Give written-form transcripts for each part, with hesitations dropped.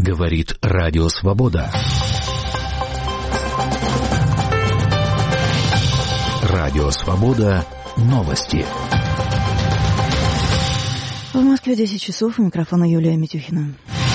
Говорит Радио Свобода. Радио Свобода. Новости. В Москве 10 часов. У микрофона Юлия Митюхина.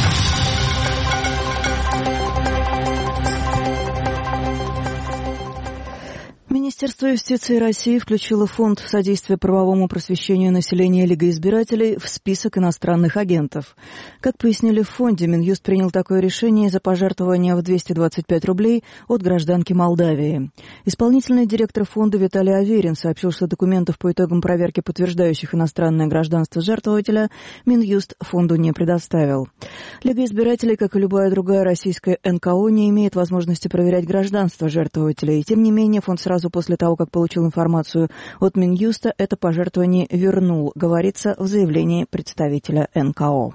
Министерство юстиции России включило Фонд содействия правовому просвещению населения Лига избирателей в список иностранных агентов. Как пояснили в фонде, Минюст принял такое решение из-за пожертвования в 225 рублей от гражданки Молдавии. Исполнительный директор фонда Виталий Аверин сообщил, что документов по итогам проверки, подтверждающих иностранное гражданство жертвователя, Минюст фонду не предоставил. Лига избирателей, как и любая другая российская НКО, не имеет возможности проверять гражданство жертвователей. Тем не менее, фонд сразу после того, как получил информацию от Минюста, это пожертвование вернул, говорится в заявлении представителя НКО.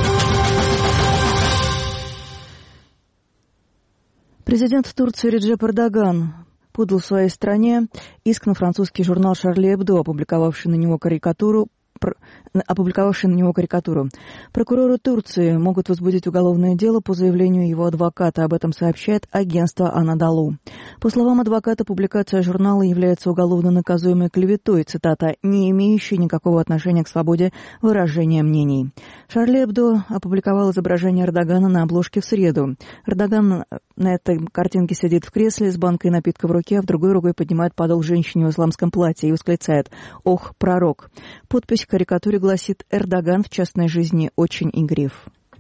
Президент Турции Реджеп Эрдоган подал в своей стране иск на французский журнал «Шарли Эбдо», опубликовавший на него карикатуру. Прокуроры Турции могут возбудить уголовное дело по заявлению его адвоката. Об этом сообщает агентство Анадолу. По словам адвоката, публикация журнала является уголовно наказуемой клеветой, цитата, «не имеющей никакого отношения к свободе выражения мнений». Шарли Эбдо опубликовал изображение Эрдогана на обложке в среду. Эрдоган на этой картинке сидит в кресле с банкой напитка в руке, а в другой рукой поднимает подол женщине в исламском платье и восклицает «Ох, пророк». Подпись в карикатуре гласит «Эрдоган в частной жизни очень игрив».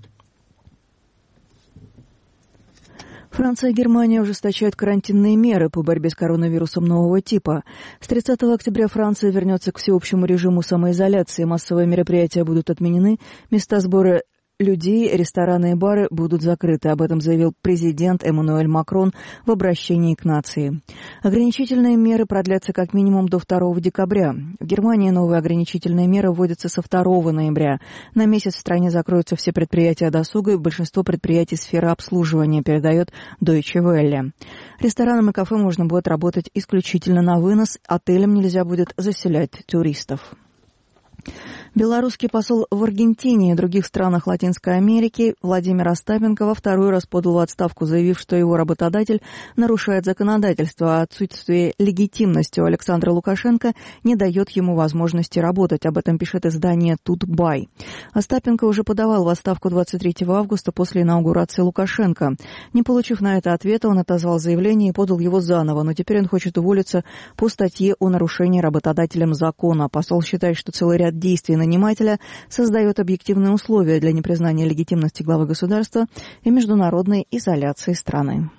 Франция и Германия ужесточают карантинные меры по борьбе с коронавирусом нового типа. С 30 октября Франция вернется к всеобщему режиму самоизоляции. Массовые мероприятия будут отменены, места сбора людей, рестораны и бары будут закрыты. Об этом заявил президент Эммануэль Макрон в обращении к нации. Ограничительные меры продлятся как минимум до 2 декабря. В Германии новые ограничительные меры вводятся со 2 ноября. На месяц в стране закроются все предприятия досуга и большинство предприятий сферы обслуживания, передает Deutsche Welle. Ресторанам и кафе можно будет работать исключительно на вынос, отелям нельзя будет заселять туристов. Белорусский посол в Аргентине и других странах Латинской Америки Владимир Остапенко во второй раз подал в отставку, заявив, что его работодатель нарушает законодательство, а отсутствие легитимности у Александра Лукашенко не дает ему возможности работать. Об этом пишет издание «Тутбай». Остапенко уже подавал в отставку 23 августа после инаугурации Лукашенко. Не получив на это ответа, он отозвал заявление и подал его заново, но теперь он хочет уволиться по статье о нарушении работодателем закона. Посол считает, что целый ряд действий нанимателя создает объективные условия для непризнания легитимности главы государства и международной изоляции страны.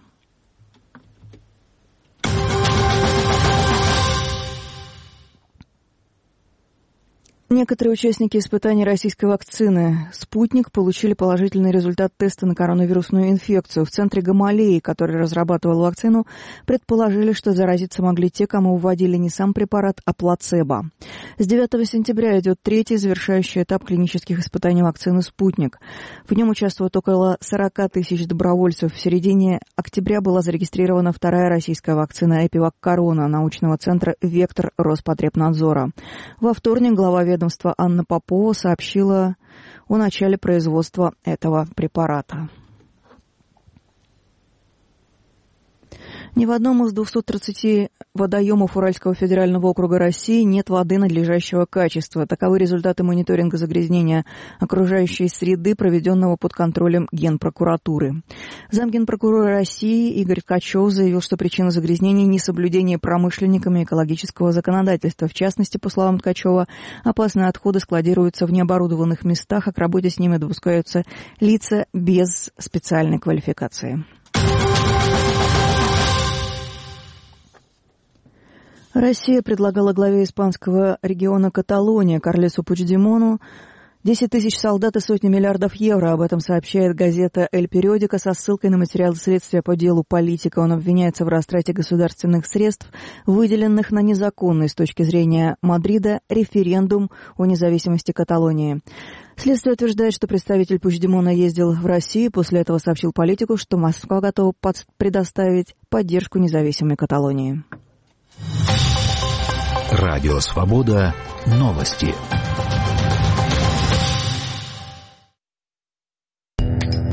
Некоторые участники испытаний российской вакцины «Спутник» получили положительный результат теста на коронавирусную инфекцию. В центре Гамалеи, который разрабатывал вакцину, предположили, что заразиться могли те, кому вводили не сам препарат, а плацебо. С 9 сентября идет 3-й завершающий этап клинических испытаний вакцины «Спутник». В нем участвуют около 40 тысяч добровольцев. В середине октября была зарегистрирована 2-я российская вакцина «Эпивак Корона» научного центра «Вектор» Роспотребнадзора. Во вторник глава ведомства Анна Попова сообщила о начале производства этого препарата. Ни в одном из 230 водоемов Уральского федерального округа России нет воды надлежащего качества. Таковы результаты мониторинга загрязнения окружающей среды, проведенного под контролем Генпрокуратуры. Замгенпрокурора России Игорь Ткачев заявил, что причина загрязнения – несоблюдение промышленниками экологического законодательства. В частности, по словам Ткачева, опасные отходы складируются в необорудованных местах, а к работе с ними допускаются лица без специальной квалификации. Россия предлагала главе испанского региона Каталония Карлесу Пучдемону 10 тысяч солдат и сотни миллиардов евро. Об этом сообщает газета «Эль Периодика» со ссылкой на материалы следствия по делу политика. Он обвиняется в растрате государственных средств, выделенных на незаконный с точки зрения Мадрида референдум о независимости Каталонии. Следствие утверждает, что представитель Пучдемона ездил в Россию, после этого сообщил политику, что Москва готова предоставить поддержку независимой Каталонии. Радио Свобода. Новости.